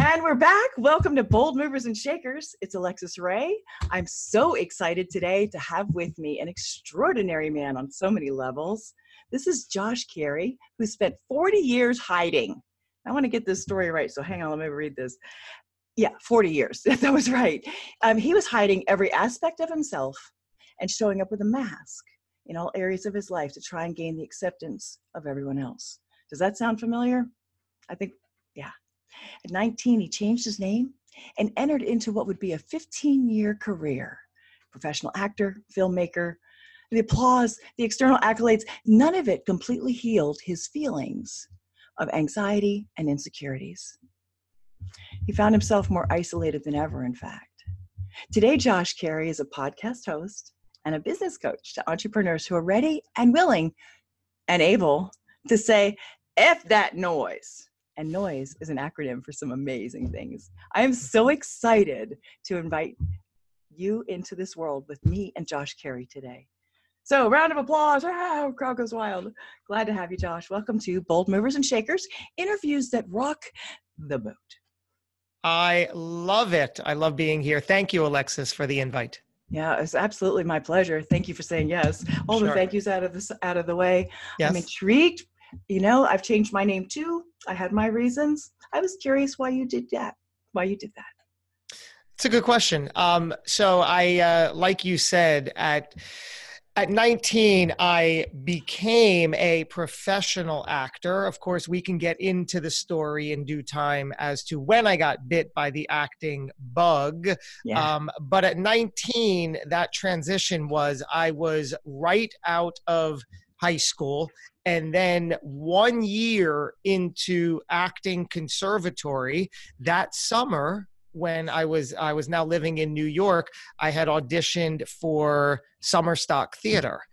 And we're back. Welcome to Bold Movers and Shakers. It's Alexis Ray. I'm so excited today to have with me an extraordinary man on so many levels. This is Josh Carey, who spent 40 years hiding. I want to get this story right, so hang on, let me read this. Yeah, 40 years. That was right. He was hiding every aspect of himself and showing up with a mask in all areas of his life to try and gain the acceptance of everyone else. Does that sound familiar? I think, yeah. At 19, he changed his name and entered into what would be a 15-year career. Professional actor, filmmaker, the applause, the external accolades, none of it completely healed his feelings of anxiety and insecurities. He found himself more isolated than ever, in fact. Today, Josh Carey is a podcast host and a business coach to entrepreneurs who are ready and willing and able to say, F that noise. And noise is an acronym for some amazing things. I am so excited to invite you into this world with me and Josh Carey today. So round of applause. Crowd goes wild. Glad to have you, Josh. Welcome to Bold Movers and Shakers, interviews that rock the boat. I love it. I love being here. Thank you, Alexis, for the invite. Yeah, it's absolutely my pleasure. Thank you for saying yes. All the thank yous out of the way. Yes. I'm intrigued. You know, I've changed my name too. I had my reasons. I was curious why you did that. It's a good question. So I, like you said, at 19, I became a professional actor. Of course, we can get into the story in due time as to when I got bit by the acting bug. Yeah. But at 19, that transition was, I was right out of high school. And then 1 year into acting conservatory, that summer, when I was now living in New York, I had auditioned for Summer Stock Theater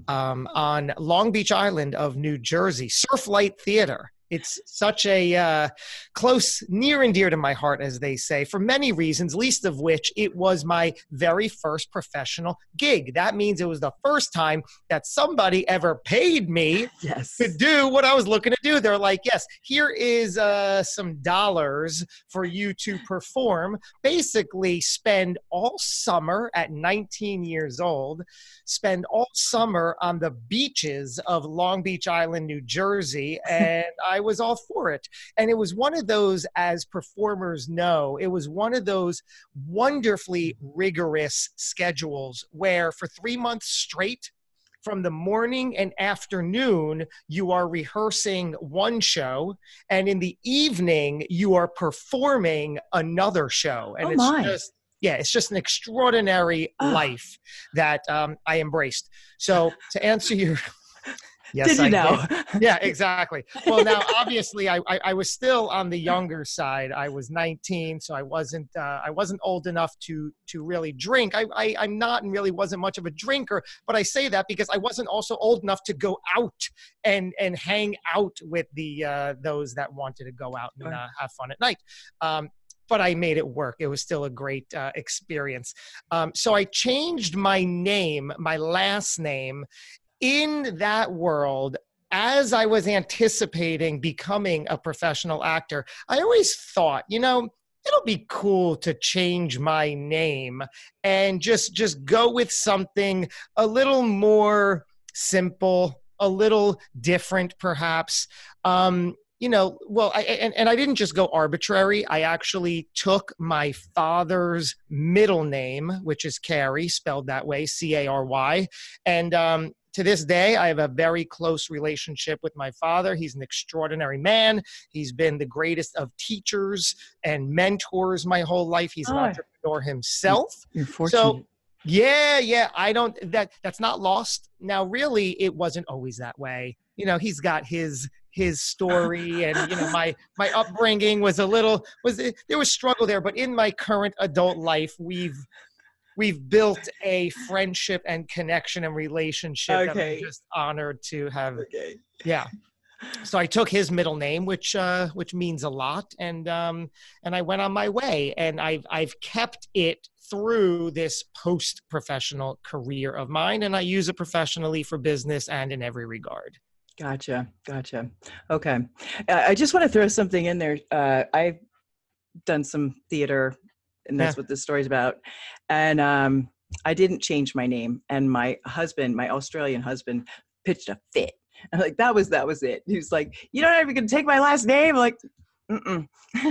on Long Beach Island of New Jersey, Surflight Theater. It's such a close, near and dear to my heart, as they say, for many reasons, least of which it was my very first professional gig. That means it was the first time that somebody ever paid me to do what I was looking to do. They're like, yes, here is some dollars for you to perform. Basically, spend all summer at 19 years old, spend all summer on the beaches of Long Beach Island, New Jersey, and I was all for it. And it was one of those, as performers know, it was one of those wonderfully rigorous schedules where for 3 months straight, from the morning and afternoon, you are rehearsing one show, and in the evening, you are performing another show. And it's just an extraordinary life that I embraced. So to answer your... Yes, did you know? Yeah, exactly. Well, now, obviously, I was still on the younger side. I was 19, so I wasn't old enough to really drink. I'm not and really wasn't much of a drinker, but I say that because I wasn't also old enough to go out and hang out with those that wanted to go out and have fun at night. But I made it work. It was still a great experience. So I changed my name, my last name, in that world. As I was anticipating becoming a professional actor, I always thought, it'll be cool to change my name and just go with something a little more simple, a little different, perhaps. I didn't just go arbitrary. I actually took my father's middle name, which is Carey, spelled that way, C-A-R-Y. And to this day, I have a very close relationship with my father. He's an extraordinary man. He's been the greatest of teachers and mentors my whole life. He's an entrepreneur himself. You're fortunate. So, yeah. That's not lost. Now, really, it wasn't always that way. He's got his story, and my upbringing there was struggle there. But in my current adult life, we've built a friendship and connection and relationship that I'm just honored to have. Yeah. So I took his middle name, which means a lot, and I went on my way, and I've kept it through this post-professional career of mine, and I use it professionally for business and in every regard. Gotcha. Okay. I just want to throw something in there. done some theater, and Yeah. that's what this story's about. And I didn't change my name. And my husband, my Australian husband, pitched a fit. And like that was it. He was like, "You don't even gonna take my last name?" I'm like, mm-mm.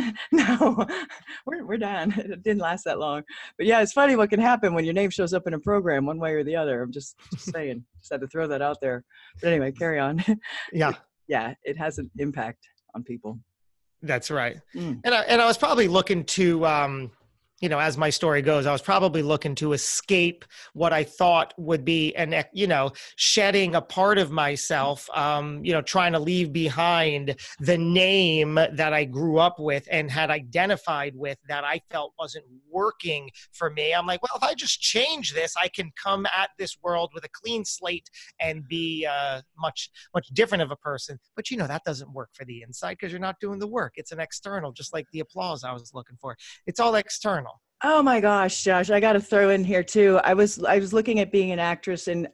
No, we're done. It didn't last that long. But yeah, it's funny what can happen when your name shows up in a program one way or the other. I'm just saying. Just had to throw that out there. But anyway, carry on. Yeah. Yeah, it has an impact on people. That's right. Mm. And I was probably looking to, as my story goes, I was probably looking to escape what I thought would be shedding a part of myself, trying to leave behind the name that I grew up with and had identified with that I felt wasn't working for me. I'm like, well, if I just change this, I can come at this world with a clean slate and be much, much different of a person. But, that doesn't work for the inside because you're not doing the work. It's an external, just like the applause I was looking for. It's all external. Oh my gosh, Josh, I got to throw in here too. I was looking at being an actress and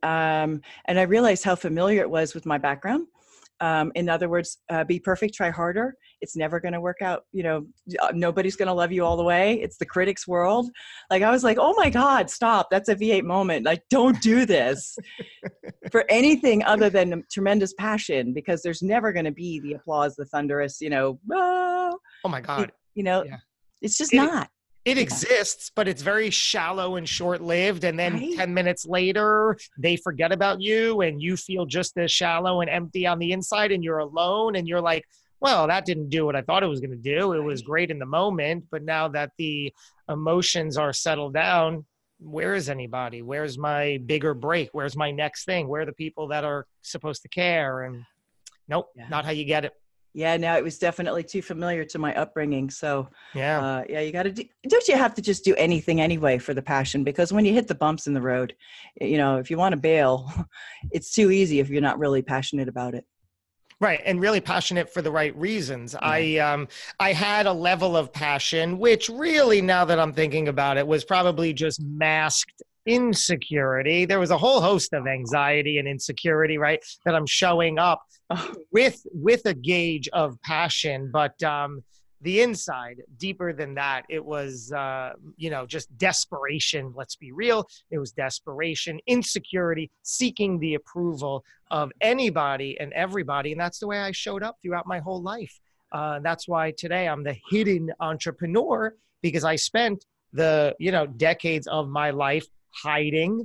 I realized how familiar it was with my background. In other words, be perfect, try harder. It's never going to work out. Nobody's going to love you all the way. It's the critics' world. Like, I was like, oh my God, stop. That's a V8 moment. Like, don't do this for anything other than tremendous passion, because there's never going to be the applause, the thunderous, oh my God. Yeah. It's just not. It exists, but it's very shallow and short-lived. And then Right? 10 minutes later, they forget about you and you feel just as shallow and empty on the inside and you're alone. And you're like, well, that didn't do what I thought it was going to do. It was great in the moment. But now that the emotions are settled down, where is anybody? Where's my bigger break? Where's my next thing? Where are the people that are supposed to care? And nope, not how you get it. Yeah, no, it was definitely too familiar to my upbringing. So Yeah. you got to don't you have to just do anything anyway for the passion? Because when you hit the bumps in the road, if you want to bail, it's too easy if you're not really passionate about it. Right. And really passionate for the right reasons. Yeah. I had a level of passion, which really, now that I'm thinking about it, was probably just masked insecurity. There was a whole host of anxiety and insecurity, right, that I'm showing up with a gauge of passion. But the inside, deeper than that, it was, just desperation. Let's be real. It was desperation, insecurity, seeking the approval of anybody and everybody. And that's the way I showed up throughout my whole life. That's why today I'm the hidden entrepreneur, because I spent the, decades of my life hiding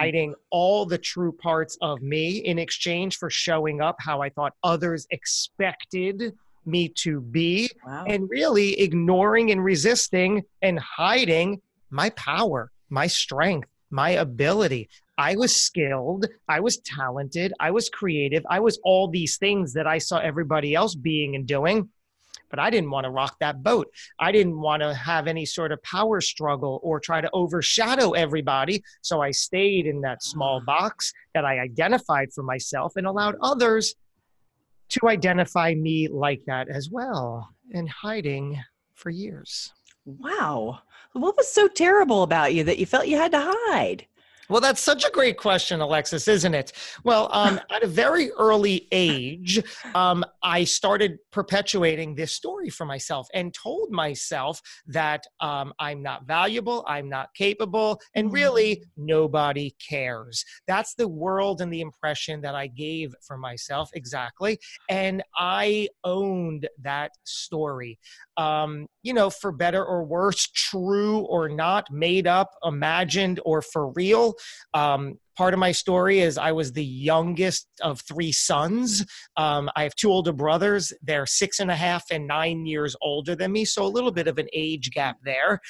all the true parts of me in exchange for showing up how I thought others expected me to be. Wow. And really ignoring and resisting and hiding my power, my strength, my ability. I was skilled, I was talented, I was creative, I was all these things that I saw everybody else being and doing. But I didn't want to rock that boat. I didn't want to have any sort of power struggle or try to overshadow everybody. So I stayed in that small box that I identified for myself and allowed others to identify me like that as well, and hiding for years. Wow. What was so terrible about you that you felt you had to hide? Well, that's such a great question, Alexis, isn't it? Well, at a very early age, I started perpetuating this story for myself and told myself that I'm not valuable, I'm not capable, and really nobody cares. That's the world and the impression that I gave for myself, exactly. And I owned that story. For better or worse, true or not, made up, imagined, or for real. Part of my story is I was the youngest of three sons. I have two older brothers. They're 6.5 and 9 years older than me. So a little bit of an age gap there.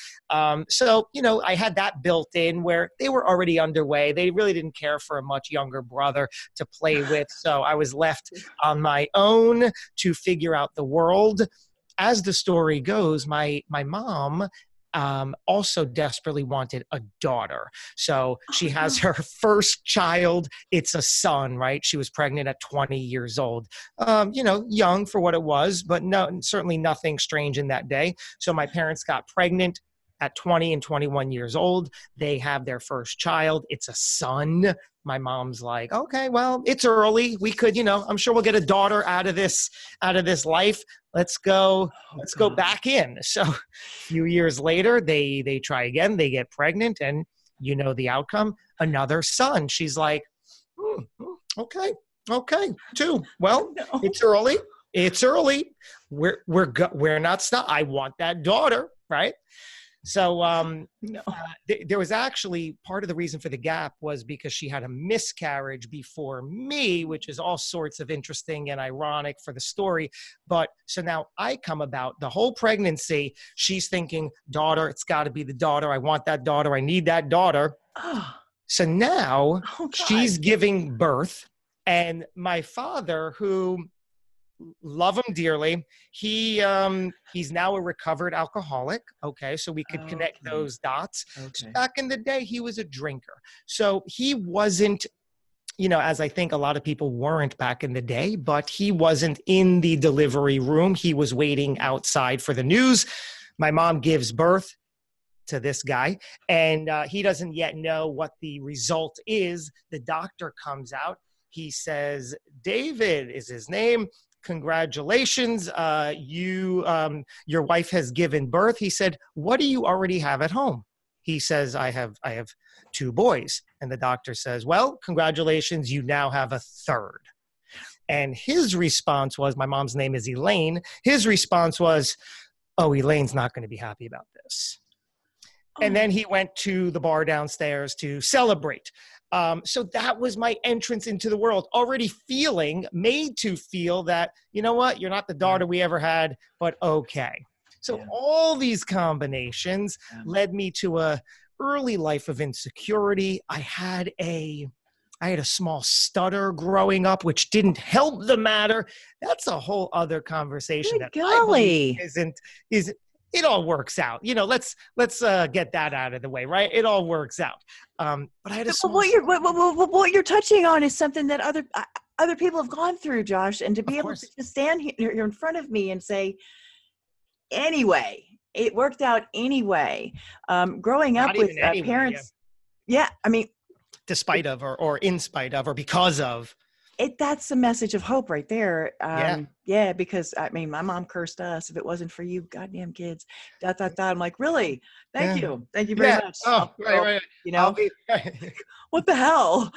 I had that built in where they were already underway. They really didn't care for a much younger brother to play with. So I was left on my own to figure out the world. As the story goes, my mom also desperately wanted a daughter. So she has her first child. It's a son, right? She was pregnant at 20 years old. Young for what it was, but certainly nothing strange in that day. So my parents got pregnant at 20 and 21 years old. They have their first child. It's a son. My mom's like, okay, well, it's early. We could, I'm sure we'll get a daughter out of this life. Let's go. Oh, Let's go God. back in. So a few years later, they try again. They get pregnant, and you know the outcome. Another son. She's like, okay, okay, two. Well, No. it's early. It's early. We're not stop. I want that daughter, right? So No. there was actually part of the reason for the gap was because she had a miscarriage before me, which is all sorts of interesting and ironic for the story. But so now I come about the whole pregnancy. She's thinking, daughter, it's got to be the daughter. I want that daughter. I need that daughter. Oh, So now God. she's giving birth. And my father, who love him dearly. He's now a recovered alcoholic. Okay, so we could connect Okay. those dots. Okay. So back in the day, he was a drinker. So he wasn't, as I think a lot of people weren't back in the day, but he wasn't in the delivery room. He was waiting outside for the news. My mom gives birth to this guy, and he doesn't yet know what the result is. The doctor comes out. He says, David is his name. Congratulations, your wife has given birth. He said, what do you already have at home? He says, I have two boys. And the doctor says, well, congratulations, you now have a third. And his response was, my mom's name is Elaine. His response was, oh, Elaine's not going to be happy about this. And then he went to the bar downstairs to celebrate. So that was my entrance into the world, already made to feel that, you know what, you're not the daughter we ever had, but okay. So all these combinations led me to a early life of insecurity. I had a small stutter growing up, which didn't help the matter. That's a whole other conversation. Good golly. Isn't it all works out. Let's get that out of the way, right? It all works out. But I had what you're touching on is something that other people have gone through, Josh, and to be able to just stand here in front of me and say, anyway, it worked out anyway. Growing up with parents, I mean, despite of, or in spite of, or because of. That's a message of hope right there. Because I mean, my mom cursed us. If it wasn't for you goddamn kids, ... I'm like, really? Thank you very much. Oh, right. What the hell?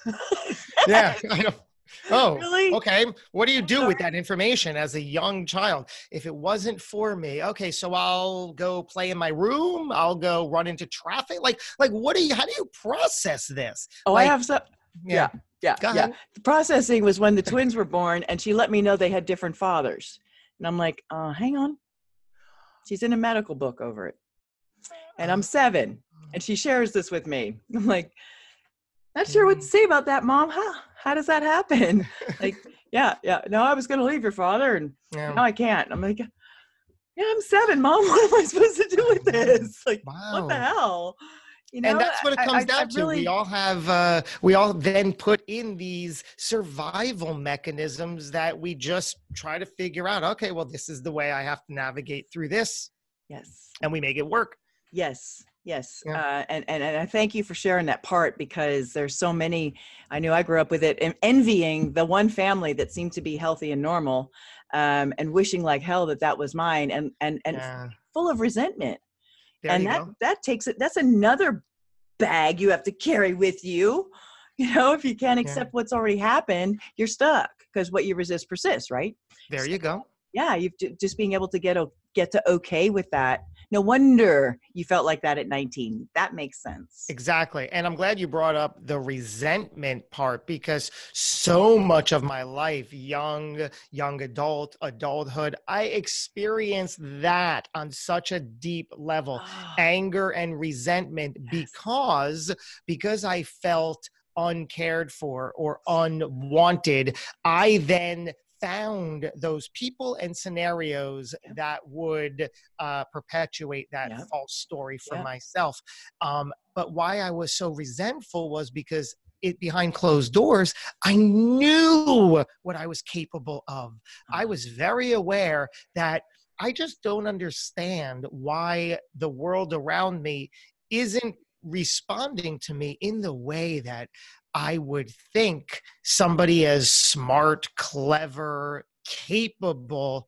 Yeah, I know. Oh, really? Okay. What do you do with that information as a young child? If it wasn't for me, okay, so I'll go play in my room. I'll go run into traffic. Like, how do you process this? Oh, I have some. Yeah. The processing was when the twins were born, and she let me know they had different fathers. And I'm like, hang on. She's in a medical book over it. And I'm 7, and she shares this with me. I'm like, not sure what to say about that, Mom. How does that happen? Like, no, I was going to leave your father, and now I can't. I'm like, I'm 7, Mom. What am I supposed to do with this? Like, What the hell? And that's what it comes down to. We all then put in these survival mechanisms that we just try to figure out. Okay, well, this is the way I have to navigate through this. Yes. And we make it work. Yes. Yeah. And I thank you for sharing that part, because there's so many. I knew I grew up with it, and envying the one family that seemed to be healthy and normal, and wishing like hell that was mine, and full of resentment. And that takes it. That's another bag you have to carry with you. If you can't accept what's already happened, you're stuck, because what you resist persists, right? There you go. Yeah, you've just being able to get to okay with that. No wonder you felt like that at 19. That makes sense. Exactly. And I'm glad you brought up the resentment part, because so much of my life, young adulthood, I experienced that on such a deep level, anger and resentment, because I felt uncared for or unwanted. I then found those people and scenarios that would perpetuate that false story for myself. But why I was so resentful was because behind closed doors, I knew what I was capable of. I was very aware that I just don't understand why the world around me isn't responding to me in the way that I would think somebody as smart, clever, capable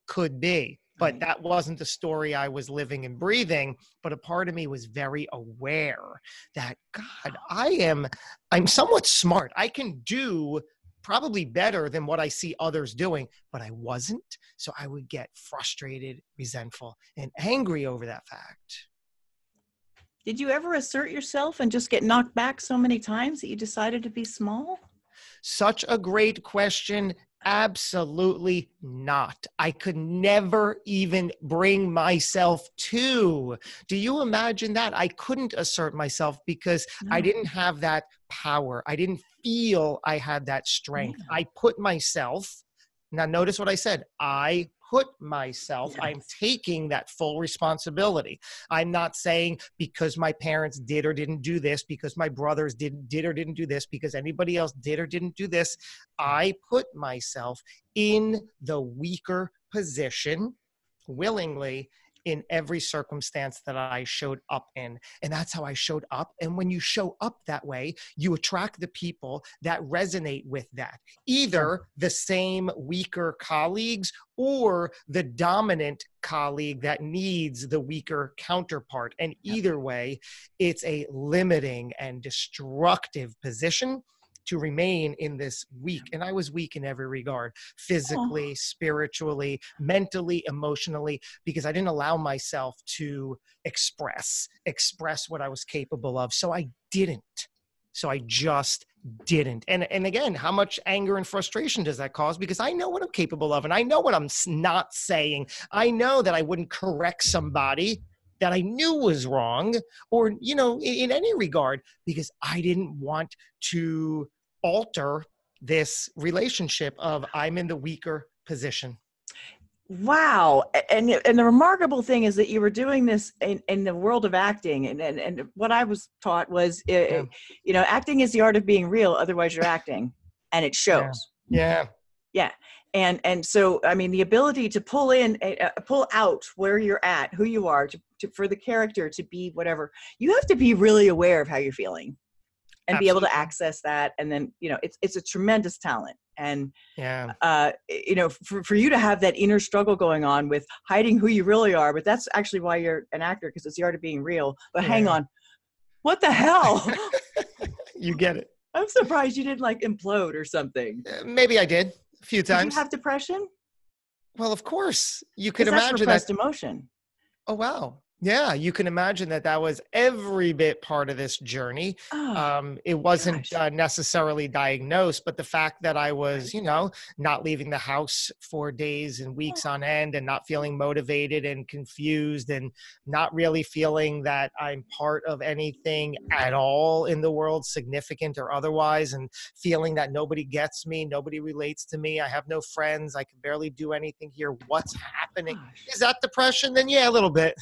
could be. But Right. that wasn't the story I was living and breathing. But a part of me was very aware that, God, I'm somewhat smart. I can do probably better than what I see others doing, but I wasn't. So I would get frustrated, resentful, and angry over that fact. Did you ever assert yourself and just get knocked back so many times that you decided to be small? Such a great question. Absolutely not. I could never even bring myself to. Do you imagine that? I couldn't assert myself because I No. didn't have that power. I didn't feel I had that strength. Yeah. I put myself, now notice what I said. I put myself, I'm Yes. taking that full responsibility. I'm not saying because my parents did or didn't do this, because my brothers did or didn't do this, because anybody else did or didn't do this. I put myself in the weaker position willingly in every circumstance that I showed up in. And that's how I showed up. And when you show up that way, you attract the people that resonate with that. Either Sure. the same weaker colleagues or the dominant colleague that needs the weaker counterpart. And Yep. either way, it's a limiting and destructive position to remain in this weak. And I was weak in every regard, physically, Oh, spiritually, mentally, emotionally, because I didn't allow myself to express what I was capable of. So I didn't. So I just didn't. And again, how much anger and frustration does that cause? Because I know what I'm capable of and I know what I'm not saying. I know that I wouldn't correct somebody that I knew was wrong, or, in any regard, because I didn't want to alter this relationship of I'm in the weaker position. wow. And the remarkable thing is that you were doing this in the world of acting. And what I was taught was, Yeah. acting is the art of being real. Otherwise you're acting, and it Yeah. shows. Yeah. Yeah. And so, I mean, the ability to pull out where you're at, who you are, for the character to be whatever, you have to be really aware of how you're feeling and be able to Absolutely. access that. And then, it's a tremendous talent. And, Yeah. for you to have that inner struggle going on with hiding who you really are, but that's actually why you're an actor, because it's the art of being real. But hang Yeah. on, what the hell? You get it. I'm surprised you didn't like implode or something. Maybe I did a few Did you times. have depression? Well, of course, you could Because that's imagine that. repressed emotion. Oh, wow. Yeah, you can imagine that was every bit part of this journey. Oh, It wasn't gosh. necessarily diagnosed, but the fact that I was, Right. not leaving the house for days and weeks on end and not feeling motivated and confused and not really feeling that I'm part of anything at all in the world, significant or otherwise, and feeling that nobody gets me, nobody relates to me, I have no friends, I can barely do anything here. What's happening? Gosh. Is that depression? Then yeah, a little bit.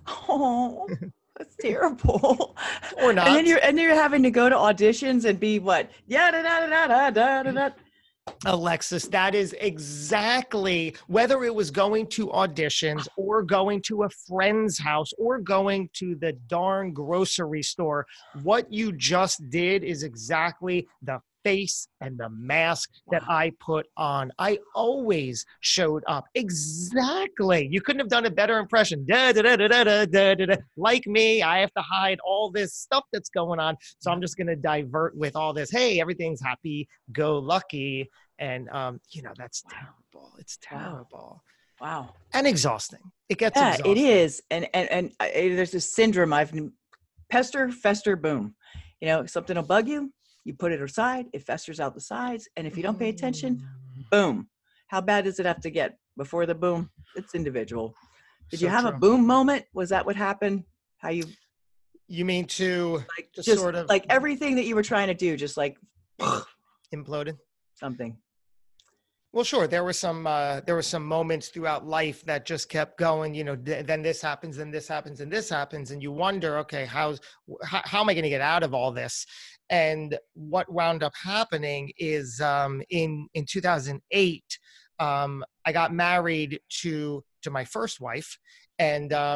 Oh, that's terrible. Or And then not. you're having to go to auditions and be what? Yeah, da da da da da da da. Alexis, that is exactly, whether it was going to auditions or going to a friend's house or going to the darn grocery store, what you just did is exactly the face and the mask that Wow. I put on. I always showed up. Exactly. You couldn't have done a better impression. Da, da, da, da, da, da, da, da, da. Like me, I have to hide all this stuff that's going on. So I'm just going to divert with all this. Hey, everything's happy, go lucky. And, that's Wow. terrible. It's Wow. terrible Wow. and exhausting. It gets Yeah, it exhausting. is. And there's this syndrome pester, fester, boom. Something will bug you. You put it aside, it festers out the sides. And if you don't pay attention, boom. How bad does it have to get before the boom? It's individual. Did you So have a true. boom moment? Was that what happened? How you You mean to just just sort of like everything that you were trying to do, just like imploded? something. Well, sure. There were some moments throughout life that just kept going. Then this happens, and this happens, and this happens, and you wonder, okay, how am I going to get out of all this? And what wound up happening is in 2008, I got married to my first wife, and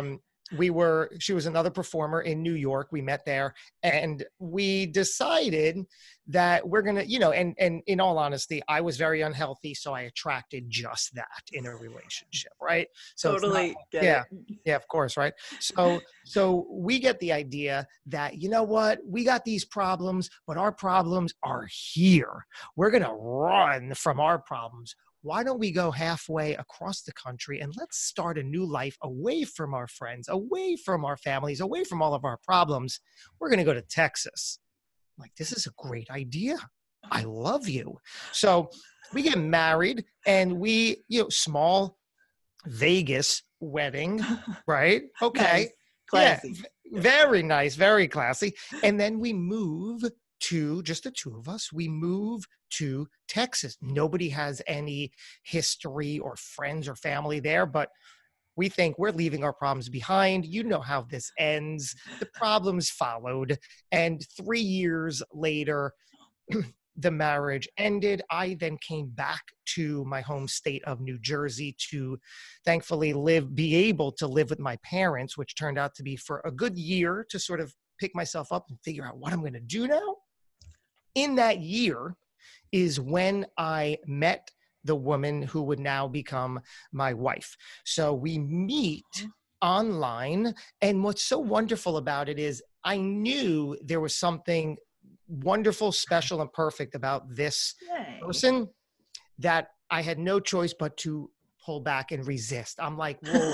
She was another performer in New York. We met there, and we decided that we're going to, and in all honesty, I was very unhealthy. So I attracted just that in a relationship. Right. So Totally get yeah, it. yeah, of course. Right. So we get the idea that, you know what, we got these problems, but our problems are here. We're going to run from our problems. Why don't we go halfway across the country and let's start a new life away from our friends, away from our families, away from all of our problems. We're going to go to Texas. I'm like, this is a great idea. I love you. So we get married and we, small Vegas wedding, right? Okay. Nice. Classy. Yeah, very nice, very classy. And then we move to, just the two of us, we move to Texas. Nobody has any history or friends or family there, but we think we're leaving our problems behind. You know how this ends. The problems followed. And 3 years later, the marriage ended. I then came back to my home state of New Jersey to thankfully be able to live with my parents, which turned out to be for a good year to sort of pick myself up and figure out what I'm going to do now. In that year is when I met the woman who would now become my wife. So we meet online. And what's so wonderful about it is I knew there was something wonderful, special, and perfect about this person that I had no choice but to pull back and resist. I'm like, whoa.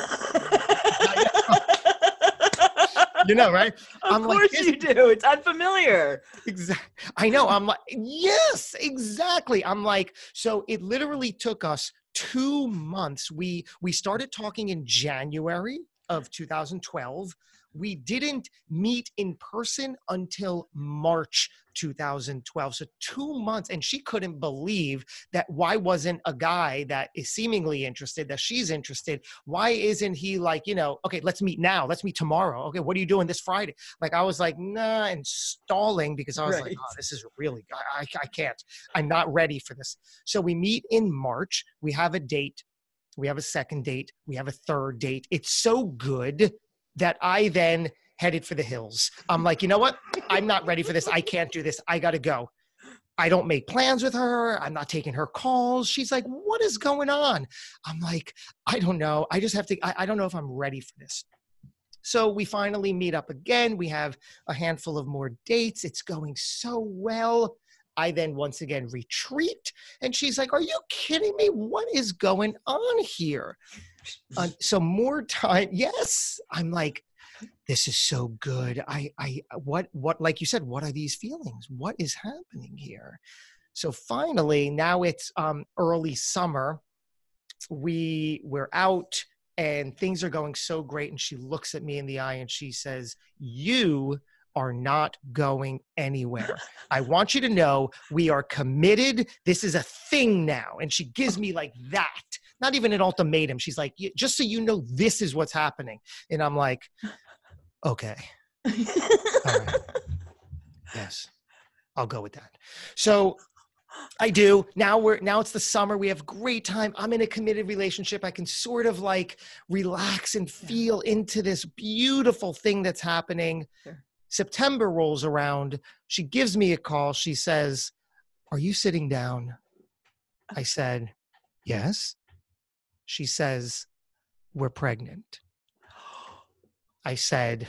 Right? Of course you do. It's unfamiliar. Exactly. I know. I'm like, yes, exactly. I'm like, so it literally took us 2 months. We started talking in January of 2012. We didn't meet in person until March 2012. So 2 months. And she couldn't believe that why wasn't a guy that is seemingly interested, that she's interested, why isn't he like, okay, let's meet now. Let's meet tomorrow. Okay, what are you doing this Friday? Like, I was like, nah, and stalling because I was like, oh, this is really, I can't. I'm not ready for this. So we meet in March. We have a date. We have a second date. We have a third date. It's so good that I then headed for the hills. I'm like, you know what? I'm not ready for this. I can't do this. I got to go. I don't make plans with her. I'm not taking her calls. She's like, what is going on? I'm like, I don't know. I just have to, I don't know if I'm ready for this. So we finally meet up again. We have a handful of more dates. It's going so well. I then once again retreat. And she's like, are you kidding me? What is going on here? So more time. Yes. I'm like, this is so good. What, like you said, what are these feelings? What is happening here? So finally, now it's early summer. We're out and things are going so great. And she looks at me in the eye and she says, you are not going anywhere. I want you to know we are committed. This is a thing now. And she gives me like that, not even an ultimatum. She's like, just so you know, this is what's happening. And I'm like, okay. All right. Yes, I'll go with that. So I do. Now it's the summer. We have great time. I'm in a committed relationship. I can sort of like relax and feel into this beautiful thing that's happening. Sure. September rolls around. She gives me a call. She says, are you sitting down? I said, yes. She says, we're pregnant. I said,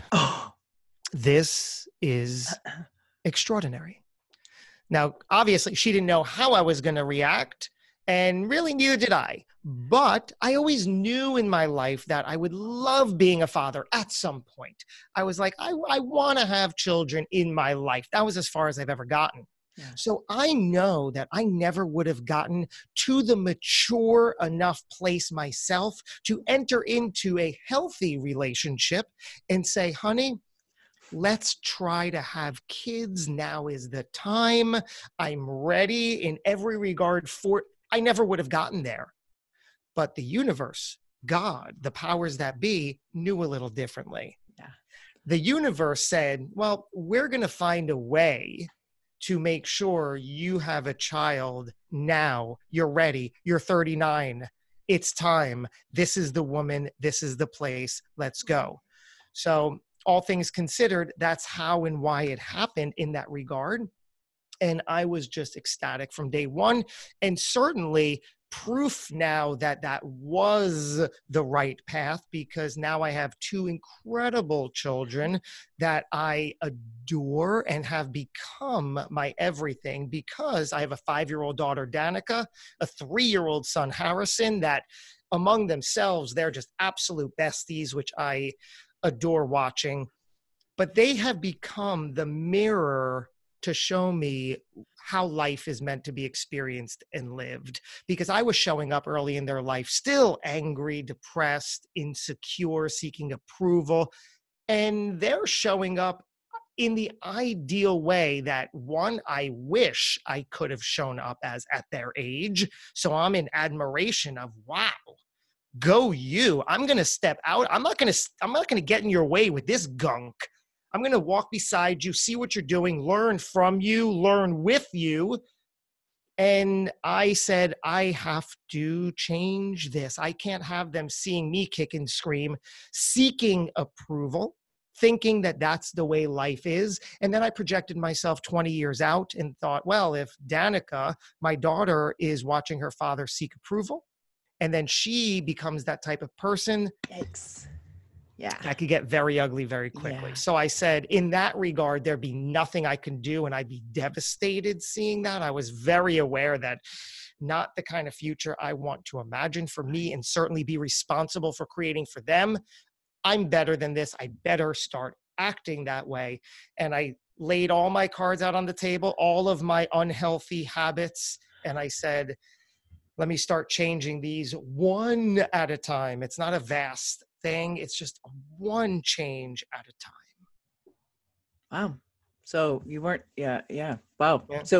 this is extraordinary. Now, obviously, she didn't know how I was going to react, and really neither did I. But I always knew in my life that I would love being a father at some point. I was like, I want to have children in my life. That was as far as I've ever gotten. Yeah. So I know that I never would have gotten to the mature enough place myself to enter into a healthy relationship and say, honey, let's try to have kids. Now is the time. I'm ready in every regard for it. I never would have gotten there. But the universe, God, the powers that be, knew a little differently. Yeah. The universe said, well, we're going to find a way to make sure you have a child now. You're ready. You're 39. It's time. This is the woman. This is the place. Let's go. So all things considered, that's how and why it happened in that regard. And I was just ecstatic from day one, and certainly proof now that that was the right path, because now I have two incredible children that I adore and have become my everything, because I have a 5-year-old daughter, Danica, a 3-year-old son, Harrison, that among themselves, they're just absolute besties, which I adore watching. But they have become the mirror to show me how life is meant to be experienced and lived. Because I was showing up early in their life, still angry, depressed, insecure, seeking approval. And they're showing up in the ideal way that, one, I wish I could have shown up as at their age. So I'm in admiration of, wow, go you. I'm going to step out. I'm not going to get in your way with this gunk. I'm going to walk beside you, see what you're doing, learn from you, learn with you. And I said, I have to change this. I can't have them seeing me kick and scream, seeking approval, thinking that that's the way life is. And then I projected myself 20 years out and thought, well, if Danica, my daughter, is watching her father seek approval, and then she becomes that type of person, Yikes. Yeah. that could get very ugly very quickly. Yeah. So I said, in that regard, there'd be nothing I can do, and I'd be devastated seeing that. I was very aware that not the kind of future I want to imagine for me, and certainly be responsible for creating for them. I'm better than this. I better start acting that way. And I laid all my cards out on the table, all of my unhealthy habits, and I said, let me start changing these one at a time. It's not a vast thing. It's just one change at a time. Wow. So you weren't, yeah. Wow. Yeah. So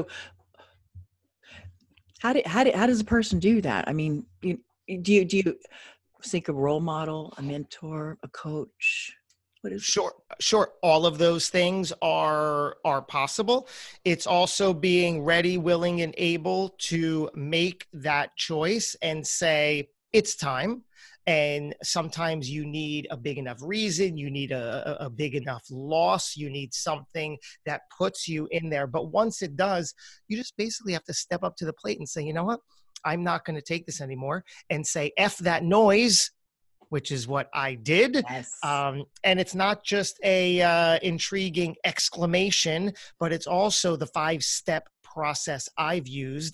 how does a person do that? I mean, do you seek a role model, a mentor, a coach? What is Sure. All of those things are possible. It's also being ready, willing, and able to make that choice and say, it's time. And sometimes you need a big enough reason, you need a big enough loss, you need something that puts you in there. But once it does, you just basically have to step up to the plate and say, you know what, I'm not going to take this anymore, and say, F that noise, which is what I did. Yes. And it's not just a intriguing exclamation, but it's also the 5-step process I've used,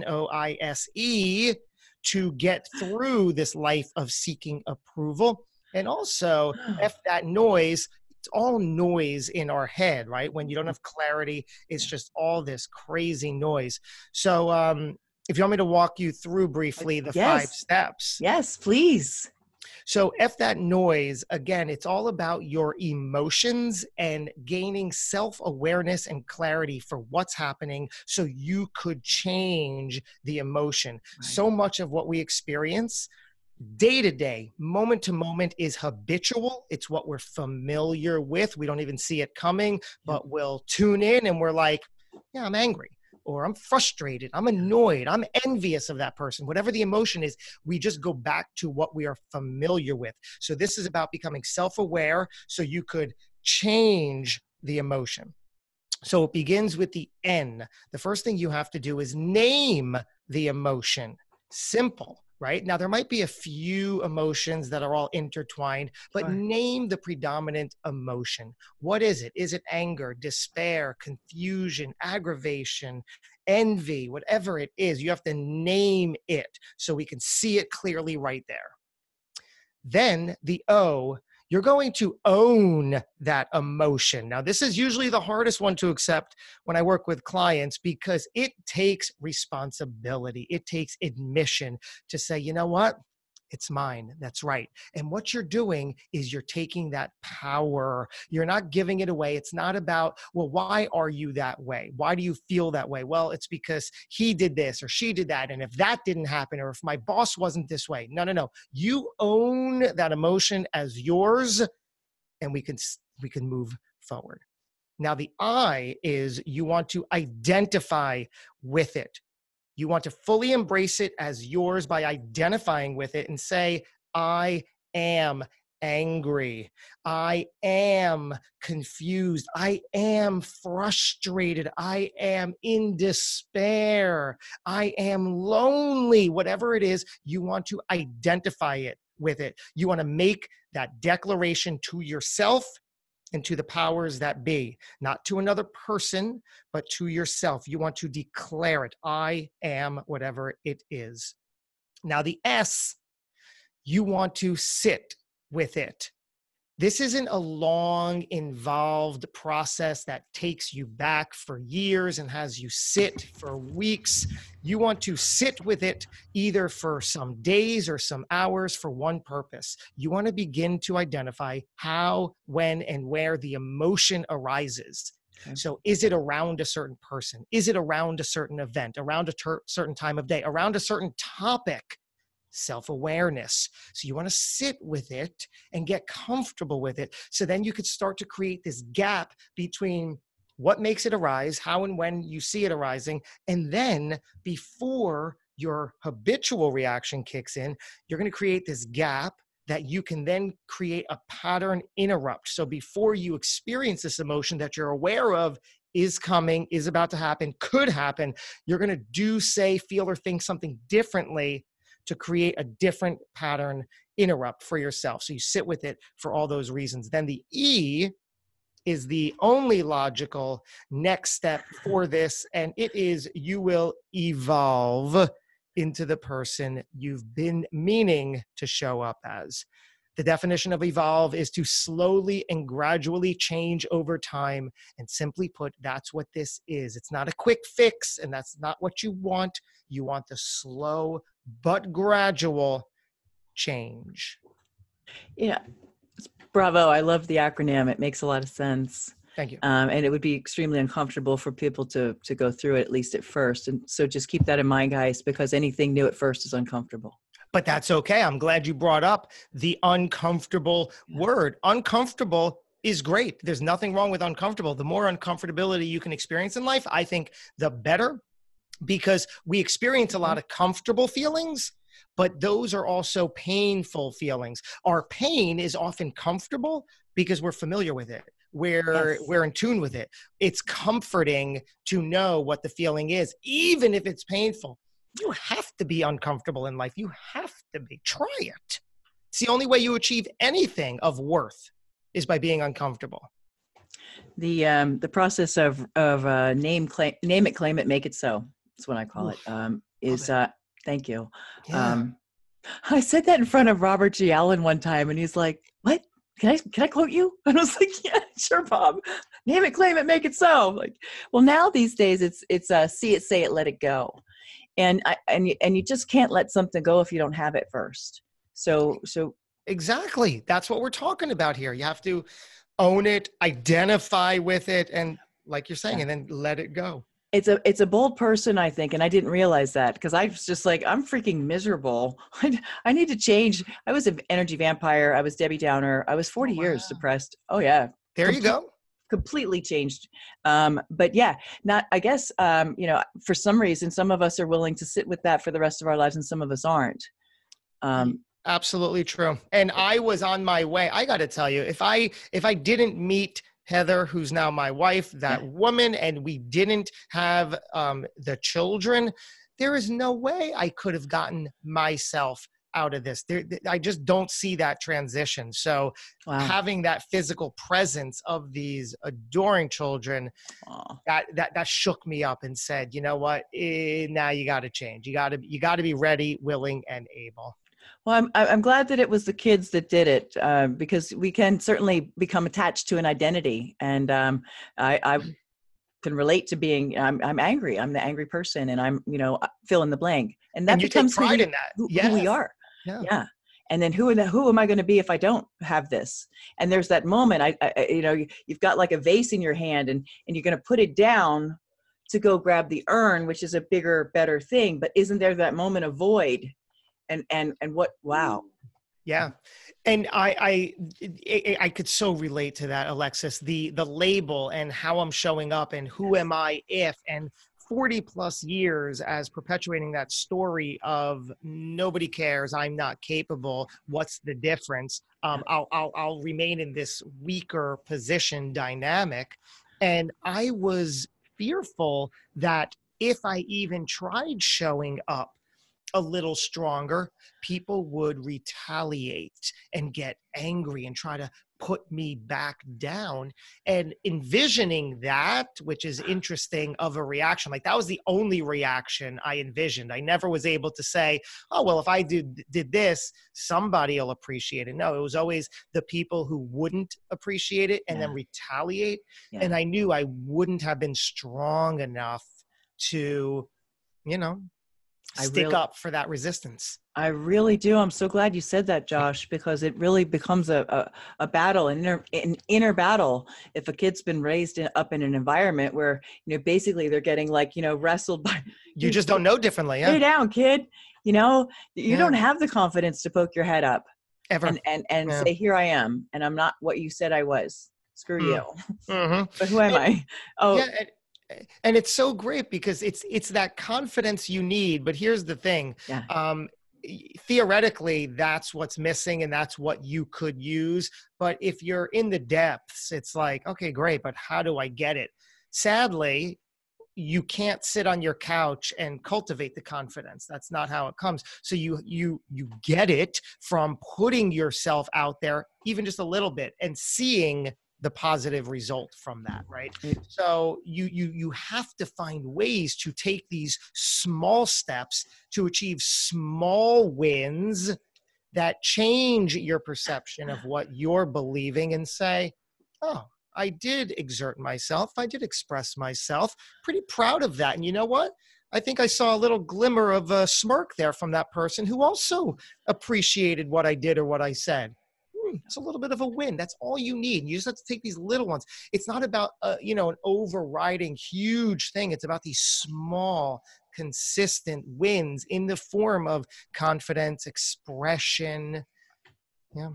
NOISE, to get through this life of seeking approval. And also, F that noise. It's all noise in our head, right? When you don't have clarity, it's just all this crazy noise. So if you want me to walk you through briefly the 5 steps. Yes, please. So F that noise, again, it's all about your emotions and gaining self-awareness and clarity for what's happening so you could change the emotion. Right. So much of what we experience day to day, moment to moment, is habitual. It's what we're familiar with. We don't even see it coming, but we'll tune in and we're like, yeah, I'm angry, or I'm frustrated, I'm annoyed, I'm envious of that person. Whatever the emotion is, we just go back to what we are familiar with. So this is about becoming self-aware so you could change the emotion. So it begins with the N. The first thing you have to do is name the emotion. Simple. Right? Now, there might be a few emotions that are all intertwined, but name the predominant emotion. What is it? Is it anger, despair, confusion, aggravation, envy, whatever it is? You have to name it so we can see it clearly right there. Then the O, you're going to own that emotion. Now, this is usually the hardest one to accept when I work with clients, because it takes responsibility. It takes admission to say, you know what? It's mine. That's right. And what you're doing is you're taking that power. You're not giving it away. It's not about, well, why are you that way? Why do you feel that way? Well, it's because he did this or she did that. And if that didn't happen, or if my boss wasn't this way, no. You own that emotion as yours, and we can move forward. Now, the I is you want to identify with it. You want to fully embrace it as yours by identifying with it and say, I am angry. I am confused. I am frustrated. I am in despair. I am lonely. Whatever it is, you want to identify it with it. You want to make that declaration to yourself and to the powers that be, not to another person, but to yourself. You want to declare it. I am whatever it is. Now, the S, you want to sit with it. This isn't a long, involved process that takes you back for years and has you sit for weeks. You want to sit with it either for some days or some hours for one purpose. You want to begin to identify how, when, and where the emotion arises. Okay. So is it around a certain person? Is it around a certain event, around a certain time of day, around a certain topic? Self-awareness. So you want to sit with it and get comfortable with it. So then you could start to create this gap between what makes it arise, how and when you see it arising, and then before your habitual reaction kicks in, you're going to create this gap that you can then create a pattern interrupt. So before you experience this emotion that you're aware of is coming, is about to happen, could happen, you're going to do, say, feel, or think something differently to create a different pattern interrupt for yourself. So you sit with it for all those reasons. Then the E is the only logical next step for this, and it is you will evolve into the person you've been meaning to show up as. The definition of evolve is to slowly and gradually change over time. And simply put, that's what this is. It's not a quick fix, and that's not what you want. You want the slow but gradual change. Yeah. Bravo. I love the acronym. It makes a lot of sense. Thank you. And it would be extremely uncomfortable for people to go through it, at least at first. And so just keep that in mind, guys, because anything new at first is uncomfortable. But that's okay. I'm glad you brought up the uncomfortable word. Uncomfortable is great. There's nothing wrong with uncomfortable. The more uncomfortability you can experience in life, I think the better, because we experience a lot of comfortable feelings, but those are also painful feelings. Our pain is often comfortable because we're familiar with it. We're in tune with it. It's comforting to know what the feeling is, even if it's painful. You have to be uncomfortable in life. You have to be. Try it. It's the only way you achieve anything of worth is by being uncomfortable. The process of name it, claim it, make it so. That's what I call it. Thank you. Yeah. I said that in front of Robert G. Allen one time, and he's like, "What? Can I quote you?" And I was like, "Yeah, sure, Bob. Name it, claim it, make it so." I'm like, well, now these days it's see it, say it, let it go. And you just can't let something go if you don't have it first. So exactly. That's what we're talking about here. You have to own it, identify with it, and like you're saying, and then let it go. It's a bold person, I think, and I didn't realize that because I was just like, I'm freaking miserable. I need to change. I was an energy vampire. I was Debbie Downer. I was 40 years depressed. Oh yeah. There you go. Completely changed. But yeah, I guess, for some reason, some of us are willing to sit with that for the rest of our lives and some of us aren't. Absolutely true. And I was on my way. I got to tell you, if I didn't meet Heather, who's now my wife, that woman, and we didn't have the children, there is no way I could have gotten myself out of this. I just don't see that transition. So having that physical presence of these adoring children, that shook me up and said, you know what, now you got to change. You got to be ready, willing, and able. Well, I'm glad that it was the kids that did it, because we can certainly become attached to an identity. And I can relate to being, I'm angry. I'm the angry person, and I'm, fill in the blank. And that becomes pride in that. Who we are. Yeah. And then who am I going to be if I don't have this? And there's that moment, you've got like a vase in your hand and you're going to put it down to go grab the urn, which is a bigger, better thing. But isn't there that moment of void? And what, wow. Yeah. And I could so relate to that, Alexis, the label and how I'm showing up and who am I if, and 40 plus years as perpetuating that story of nobody cares, I'm not capable, what's the difference? I'll remain in this weaker position dynamic. And I was fearful that if I even tried showing up a little stronger, people would retaliate and get angry and try to put me back down. And envisioning that, which is interesting, of a reaction, like that was the only reaction I envisioned. I never was able to say, oh, well, if I did this, somebody will appreciate it. No, it was always the people who wouldn't appreciate it and then retaliate. And I knew I wouldn't have been strong enough to, stick up for that resistance. I really do. I'm so glad you said that, Josh, because it really becomes a battle, an inner battle. If a kid's been raised up in an environment where, basically they're getting wrestled by. You just don't know differently. Yeah. Lay down, kid. You don't have the confidence to poke your head up ever and say, here I am. And I'm not what you said I was. Screw you. Mm-hmm. But who am I? Oh, yeah, and it's so great because it's that confidence you need. But here's the thing. Theoretically, that's what's missing and that's what you could use. But if you're in the depths, it's like, okay, great, but how do I get it? Sadly, you can't sit on your couch and cultivate the confidence. That's not how it comes. So you get it from putting yourself out there, even just a little bit, and seeing the positive result from that, right? So you have to find ways to take these small steps to achieve small wins that change your perception of what you're believing and say, oh, I did exert myself. I did express myself. Pretty proud of that. And you know what? I think I saw a little glimmer of a smirk there from that person who also appreciated what I did or what I said. It's a little bit of a win. That's all you need. You just have to take these little ones. It's not about, an overriding huge thing. It's about these small, consistent wins in the form of confidence, expression. Yeah.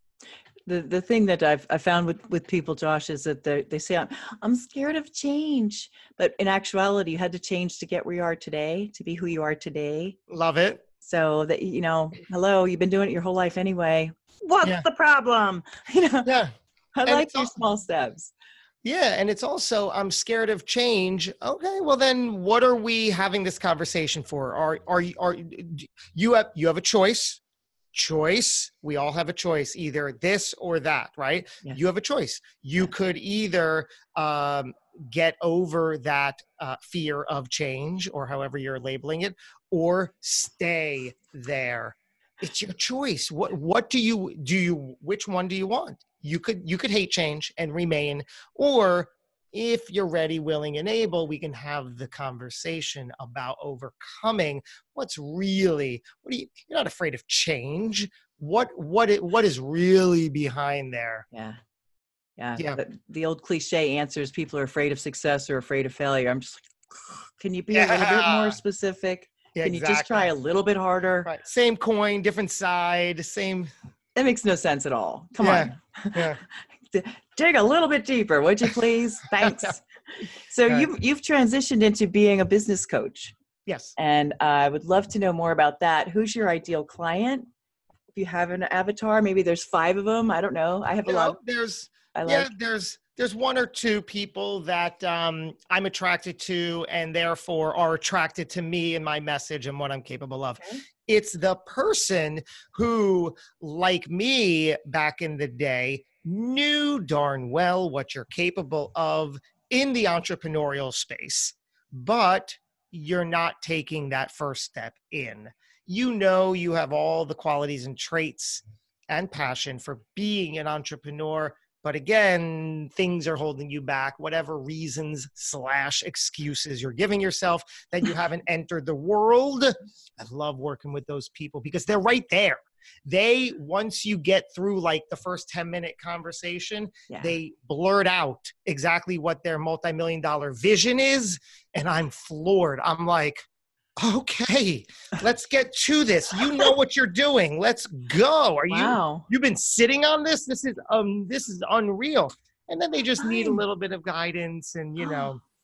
The thing that I found with people, Josh, is that they say, I'm scared of change. But in actuality, you had to change to get where you are today, to be who you are today. Love it. So that, hello, you've been doing it your whole life anyway. What's the problem? Yeah. I like your small steps. Yeah. And it's also, I'm scared of change. Okay. Well, then what are we having this conversation for? You have a choice. We all have a choice, either this or that, right? Yes. You have a choice. You could either get over that fear of change, or however you're labeling it, or stay there. It's your choice. What do you which one do you want? You could hate change and remain, or if you're ready, willing, and able, we can have the conversation about overcoming you're not afraid of change. What is really behind there? Yeah. The old cliche answers, people are afraid of success or afraid of failure. I'm just like, can you be a little bit more specific? Yeah, can you just try a little bit harder? Right. Same coin, different side, same. That makes no sense at all. Come on. Yeah. Dig a little bit deeper, would you please? Thanks. So you've transitioned into being a business coach. Yes. And I would love to know more about that. Who's your ideal client? If you have an avatar, maybe there's 5 of them. I don't know. I have a lot. There's 1 or 2 people that I'm attracted to and therefore are attracted to me and my message and what I'm capable of. Okay. It's the person who, like me back in the day, knew darn well what you're capable of in the entrepreneurial space, but you're not taking that first step in. You have all the qualities and traits and passion for being an entrepreneur, but again, things are holding you back, whatever reasons / excuses you're giving yourself that you haven't entered the world. I love working with those people because they're right there. Once you get through like the first 10-minute conversation, they blurt out exactly what their multi-million-dollar vision is. And I'm floored. I'm like, okay, let's get to this. You know what you're doing. Let's go. You've been sitting on this? This is unreal. And then they just need a little bit of guidance and,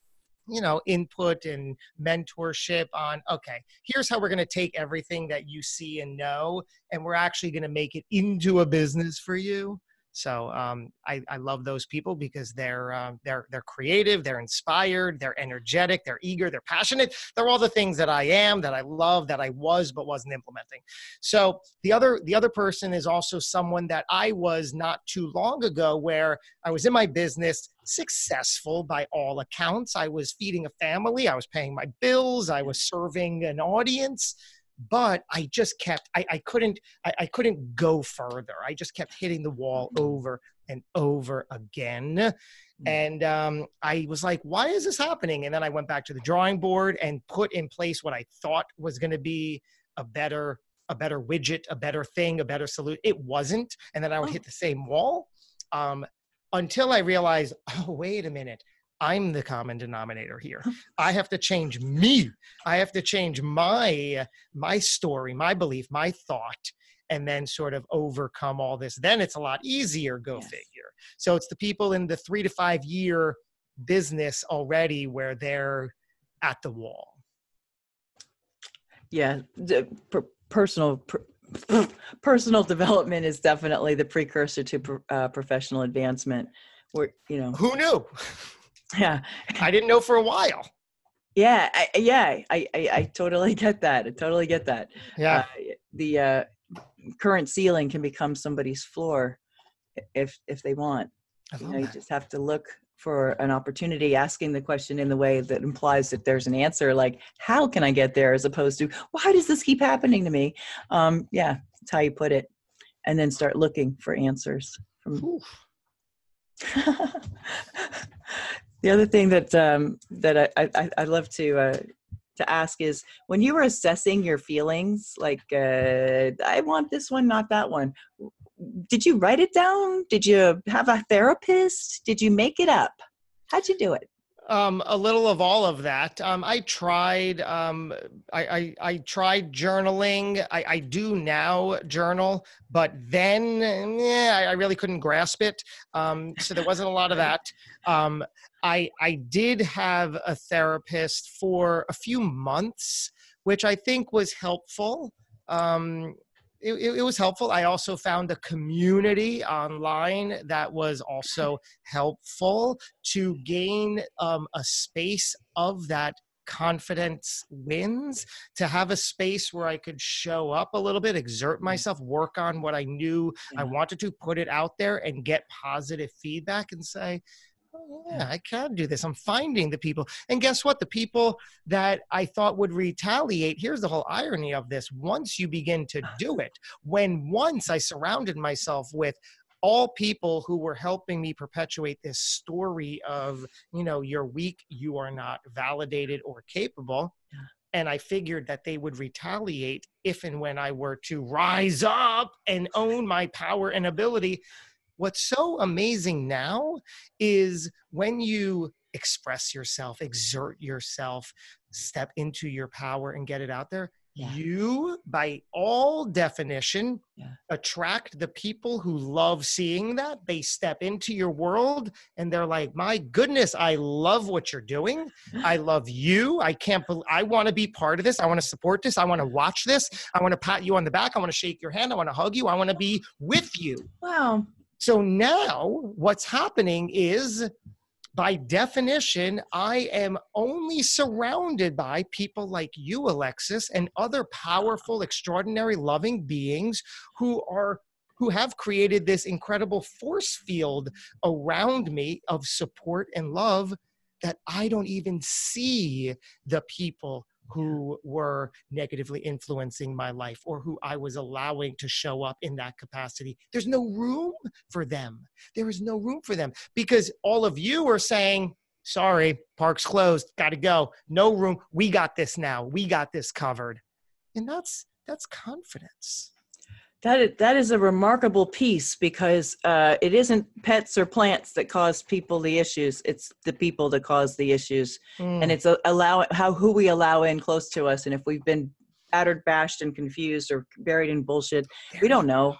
input and mentorship on, okay, here's how we're going to take everything that you see and know, and we're actually going to make it into a business for you. So I love those people because they're creative, they're inspired, they're energetic, they're eager, they're passionate. They're all the things that I am, that I love, that I was but wasn't implementing. So the other person is also someone that I was not too long ago, where I was in my business, successful by all accounts. I was feeding a family, I was paying my bills, I was serving an audience. But I just kept, I couldn't go further. I just kept hitting the wall over and over again. And I was like, why is this happening? And then I went back to the drawing board and put in place what I thought was going to be a better widget, a better thing, a better solution. It wasn't. And then I would hit the same wall until I realized, oh, wait a minute. I'm the common denominator here. I have to change me. I have to change my story, my belief, my thought, and then sort of overcome all this. Then it's a lot easier, go figure. So it's the people in the 3 to 5 year business already where they're at the wall. Yeah. Personal development is definitely the precursor to professional advancement. Who knew? Yeah. I didn't know for a while. Yeah. I totally get that. Yeah. The current ceiling can become somebody's floor if they want. You just have to look for an opportunity, asking the question in the way that implies that there's an answer, like, how can I get there? As opposed to, why does this keep happening to me? Yeah, that's how you put it. And then start looking for answers from. The other thing that I'd love to ask is, when you were assessing your feelings, like I want this one, not that one, did you write it down? Did you have a therapist? Did you make it up? How'd you do it? A little of all of that. I tried. I tried journaling. I do now journal, but then I really couldn't grasp it. So there wasn't a lot of that. I did have a therapist for a few months, which I think was helpful. It was helpful. I also found a community online that was also helpful to gain a space of that confidence wins, to have a space where I could show up a little bit, exert myself, work on what I knew I wanted to, put it out there and get positive feedback and say, oh, yeah, I can do this. I'm finding the people. And guess what? The people that I thought would retaliate, here's the whole irony of this. Once you begin to do it, once I surrounded myself with all people who were helping me perpetuate this story of, you're weak, you are not validated or capable. And I figured that they would retaliate if and when I were to rise up and own my power and ability. What's so amazing now is when you express yourself, exert yourself, step into your power and get it out there, you, by all definition, attract the people who love seeing that. They step into your world and they're like, my goodness, I love what you're doing. I love you. I want to be part of this. I want to support this. I want to watch this. I want to pat you on the back. I want to shake your hand. I want to hug you. I want to be with you. Wow. So now what's happening is, by definition, I am only surrounded by people like you, Alexis, and other powerful, extraordinary, loving beings who have created this incredible force field around me of support and love that I don't even see the people who were negatively influencing my life or who I was allowing to show up in that capacity. There's no room for them. There is no room for them because all of you are saying, sorry, park's closed, got to go. No room. We got this now. We got this covered. And that's confidence. That is a remarkable piece because it isn't pets or plants that cause people the issues. It's the people that cause the issues. And it's who we allow in close to us. And if we've been battered, bashed, and confused or buried in bullshit, we don't know.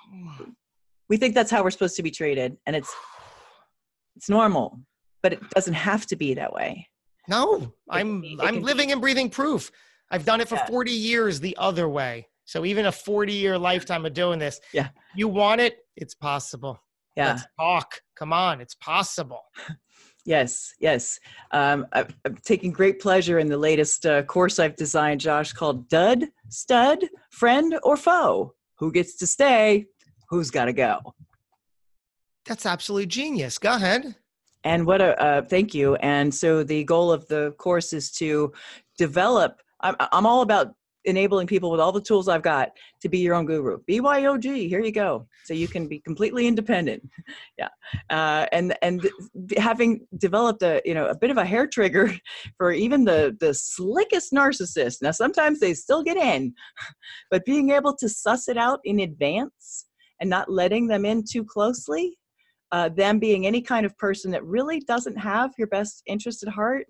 We think that's how we're supposed to be treated. And it's normal, but it doesn't have to be that way. No, It can I'm be, I'm living and breathing proof. I've done it for yeah, 40 years the other way. So even a 40-year lifetime of doing this, yeah, you want it, it's possible. yeah. Let's talk. Come on, it's possible. Yes, yes. I'm taking great pleasure in the latest course I've designed, Josh, called Dud, Stud, Friend, or Foe? Who gets to stay? Who's got to go? That's absolutely genius. Go ahead. And thank you. And so the goal of the course is to develop, I'm all about enabling people with all the tools I've got to be your own guru. BYOG, here you go. So you can be completely independent. Yeah. And having developed a bit of a hair trigger for even the slickest narcissist. Now, sometimes they still get in, but being able to suss it out in advance and not letting them in too closely, them being any kind of person that really doesn't have your best interest at heart,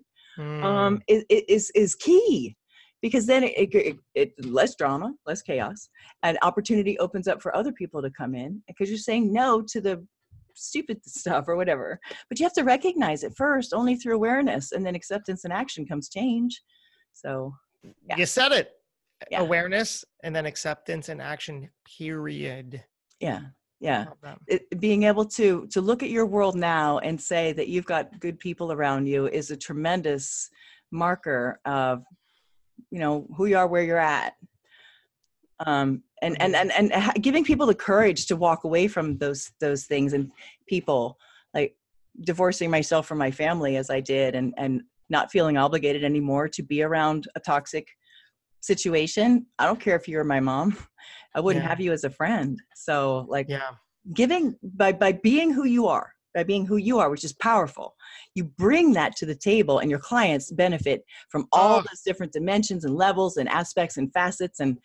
is key, because then it less drama, less chaos, and opportunity opens up for other people to come in because you're saying no to the stupid stuff or whatever. But you have to recognize it first. Only through awareness and then acceptance and action comes change. So yeah. You said it. Yeah. Awareness and then acceptance and action, period. Yeah. Yeah. Being able to look at your world now and say that you've got good people around you is a tremendous marker of, who you are, where you're at. And giving people the courage to walk away from those things, and people, like divorcing myself from my family as I did, and not feeling obligated anymore to be around a toxic situation. I don't care if you're my mom. I wouldn't have you as a friend. So giving by being who you are, which is powerful, you bring that to the table, and your clients benefit from all those different dimensions and levels and aspects and facets. And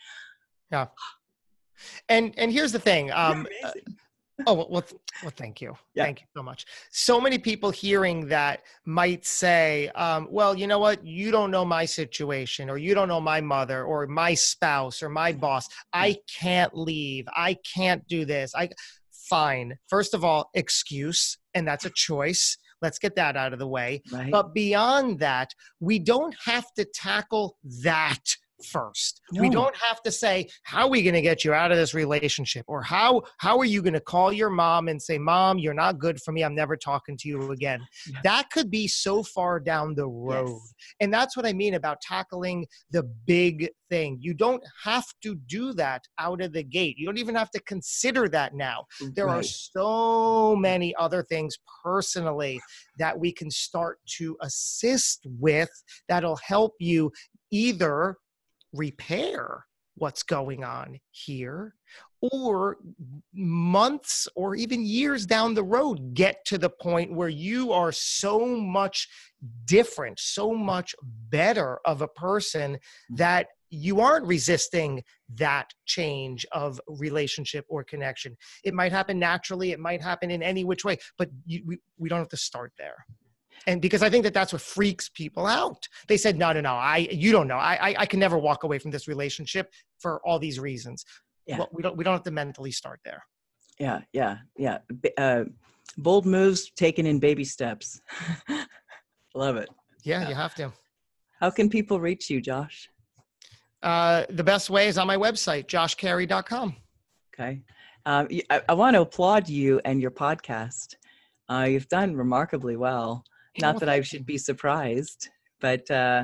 and here's the thing. Well, thank you. Yeah. Thank you so much. So many people hearing that might say, well, you know what? You don't know my situation, or you don't know my mother or my spouse or my boss. I can't leave. I can't do this. Fine. First of all, excuse, and that's a choice. Let's get that out of the way. Right. But beyond that, we don't have to tackle that first. No. We don't have to say, how are we going to get you out of this relationship? Or how are you going to call your mom and say, Mom, you're not good for me. I'm never talking to you again. Yeah. That could be so far down the road. Yes. And that's what I mean about tackling the big thing. You don't have to do that out of the gate. You don't even have to consider that now. There are so many other things personally that we can start to assist with that'll help you either repair what's going on here, or months or even years down the road, get to the point where you are so much different, so much better of a person that you aren't resisting that change of relationship or connection. It might happen naturally. It might happen in any which way, but we don't have to start there. And because I think that's what freaks people out. They said, no, you don't know. I can never walk away from this relationship for all these reasons. Yeah. Well, we don't have to mentally start there. Yeah. Bold moves taken in baby steps. Love it. Yeah, you have to. How can people reach you, Josh? The best way is on my website, joshcarey.com. Okay. I want to applaud you and your podcast. You've done remarkably well. Not that I should be surprised, but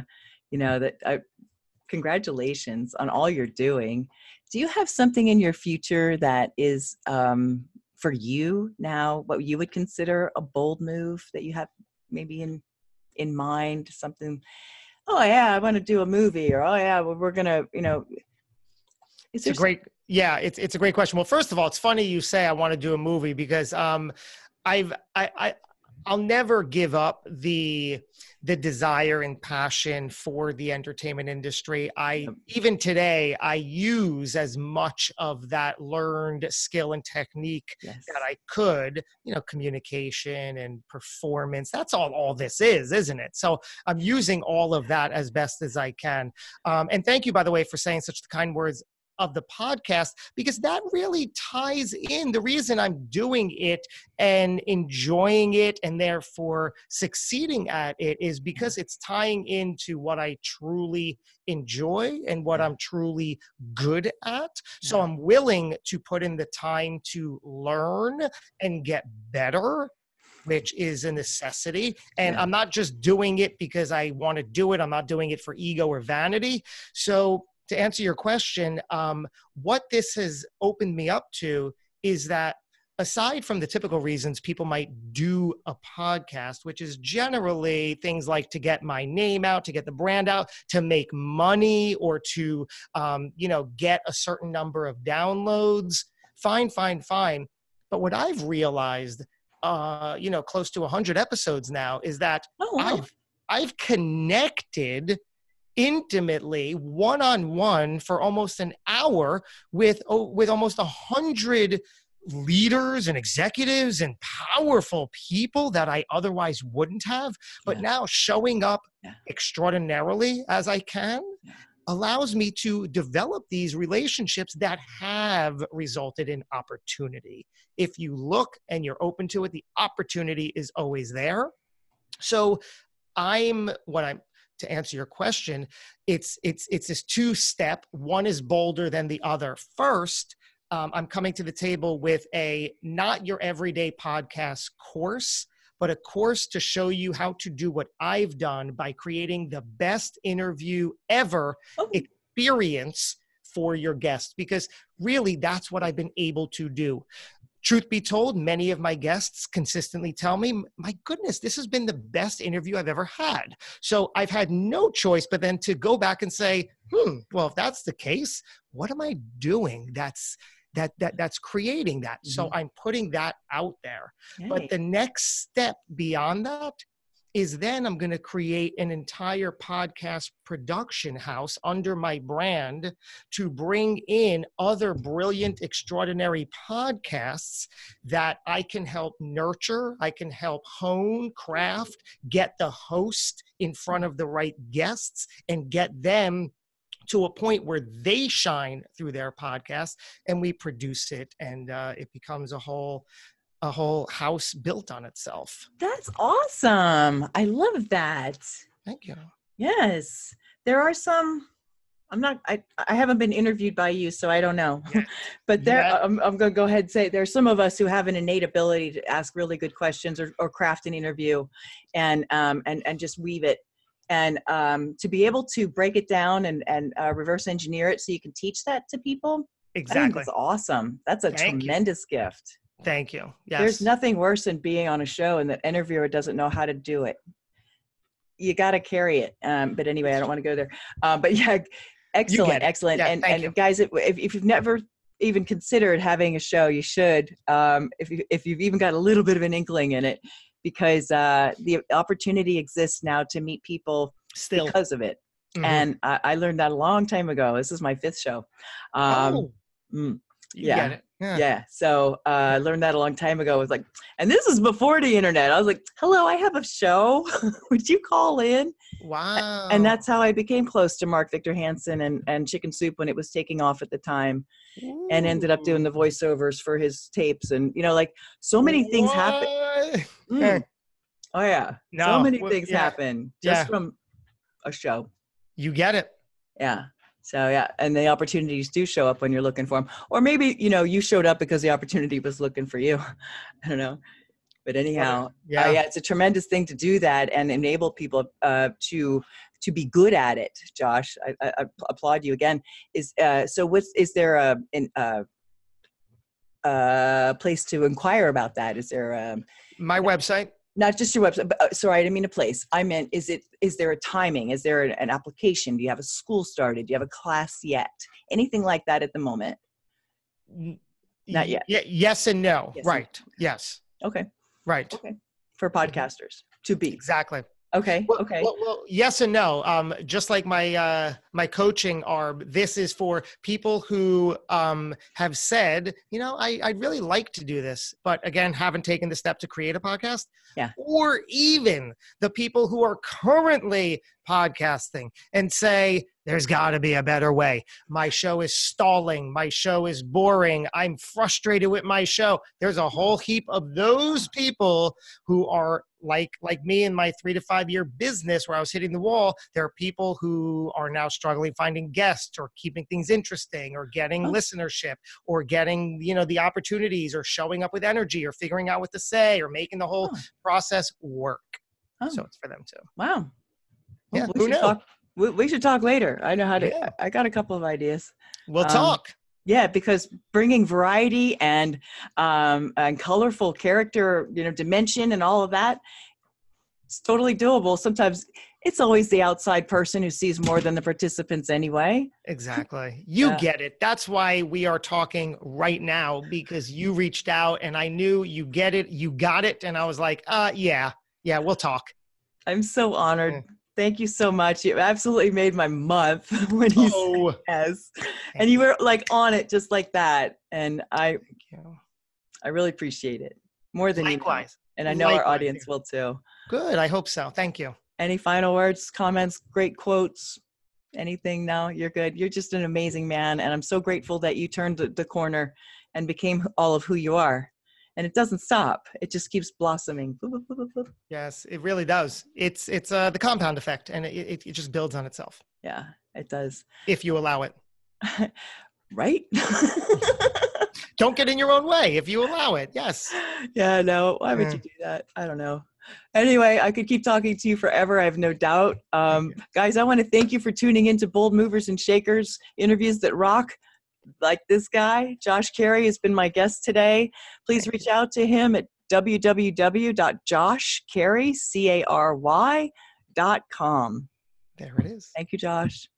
congratulations on all you're doing. Do you have something in your future that is for you now, what you would consider a bold move that you have maybe in mind? Something, I want to do a movie, or we're gonna, It's a great question. Well, first of all, it's funny you say I want to do a movie, because I'll never give up the desire and passion for the entertainment industry. Even today, I use as much of that learned skill and technique that I could, communication and performance. That's all this is, isn't it? So I'm using all of that as best as I can. And thank you, by the way, for saying such kind words of the podcast, because that really ties in. The reason I'm doing it and enjoying it and therefore succeeding at it is because it's tying into what I truly enjoy and what I'm truly good at. So I'm willing to put in the time to learn and get better, which is a necessity. And I'm not just doing it because I want to do it. I'm not doing it for ego or vanity. So to answer your question, what this has opened me up to is that aside from the typical reasons people might do a podcast, which is generally things like to get my name out, to get the brand out, to make money, or to, get a certain number of downloads, fine. But what I've realized, close to 100 episodes now, is that I've connected intimately one-on-one for almost an hour with almost 100 leaders and executives and powerful people that I otherwise wouldn't have. But now showing up extraordinarily as I can allows me to develop these relationships that have resulted in opportunity. If you look and you're open to it, the opportunity is always there. So to answer your question, it's this two-step. One is bolder than the other. First, I'm coming to the table with a not your everyday podcast course, but a course to show you how to do what I've done by creating the best interview ever experience for your guests, because really that's what I've been able to do. Truth be told, many of my guests consistently tell me, my goodness, this has been the best interview I've ever had. So I've had no choice but then to go back and say, well, if that's the case, what am I doing that's creating that? So I'm putting that out there. Yay. But the next step beyond that is then I'm going to create an entire podcast production house under my brand to bring in other brilliant, extraordinary podcasts that I can help nurture, I can help hone, craft, get the host in front of the right guests, and get them to a point where they shine through their podcast, and we produce it, and it becomes a whole house built on itself. That's awesome. I love that. Thank you. Yes. There are some, I haven't been interviewed by you, so I don't know, but I'm going to go ahead and say there's some of us who have an innate ability to ask really good questions or craft an interview and just weave it. And to be able to break it down and reverse engineer it so you can teach that to people. Exactly. I think that's awesome. That's a tremendous gift. Thank you. Yes. There's nothing worse than being on a show and the interviewer doesn't know how to do it. You got to carry it. But anyway, I don't want to go there. But yeah, excellent. Yeah, and guys, if you've never even considered having a show, you should, if you've even got a little bit of an inkling in it, because the opportunity exists now to meet people because of it. And I learned that a long time ago. This is my 5th show. You get it. Yeah. So I learned that a long time ago. It was like, and this is before the internet. I was like, hello, I have a show. Would you call in? Wow. And that's how I became close to Mark Victor Hansen and Chicken Soup when it was taking off at the time. Ooh. And ended up doing the voiceovers for his tapes. And, so many things happen. Oh, yeah. No, so many things happen just from a show. You get it. Yeah. So, yeah. And the opportunities do show up when you're looking for them. Or maybe, you showed up because the opportunity was looking for you. I don't know. But anyhow, it's a tremendous thing to do that and enable people to be good at it. Josh, I applaud you again. Is there a place to inquire about that? Is there my website? Not just your website, but sorry, I didn't mean a place. I meant, is there a timing? Is there an application? Do you have a school started? Do you have a class yet? Anything like that at the moment? Not yet. Yes and no. Yes right. And no. Yes. Okay. Right. Okay. For podcasters to be. Exactly. Okay. Well, yes and no. Just like my my coaching arm. This is for people who have said, I'd really like to do this, but again, haven't taken the step to create a podcast. Yeah. Or even the people who are currently podcasting and say, there's got to be a better way. My show is stalling. My show is boring. I'm frustrated with my show. There's a whole heap of those people who are like me in my 3 to 5 year business where I was hitting the wall. There are people who are now struggling finding guests or keeping things interesting or getting listenership or getting, the opportunities or showing up with energy or figuring out what to say or making the whole process work. So it's for them too. Wow. Well, Yeah, who knew? We should talk later. I know how to. Yeah. I got a couple of ideas. We'll talk. Yeah, because bringing variety and colorful character, dimension and all of that, it's totally doable. Sometimes it's always the outside person who sees more than the participants anyway. Exactly. You get it. That's why we are talking right now, because you reached out and I knew you get it. You got it. And I was like, yeah, we'll talk. I'm so honored. Thank you so much. You absolutely made my month when you said yes. And you were like on it just like that. And I really appreciate it more than likewise. And I know our audience will too. Good. I hope so. Thank you. Any final words, comments, great quotes, anything? No, you're good. You're just an amazing man. And I'm so grateful that you turned the corner and became all of who you are. And it doesn't stop. It just keeps blossoming. Yes, it really does. It's the compound effect, and it just builds on itself. Yeah, it does. If you allow it. Right? Don't get in your own way if you allow it. Yes. Yeah, no. Why would you do that? I don't know. Anyway, I could keep talking to you forever. I have no doubt. Guys, I want to thank you for tuning into Bold Movers and Shakers, interviews that rock. Like this guy, Josh Carey, has been my guest today. Please reach out to him at www.joshcarey.com. There it is. Thank you, Josh.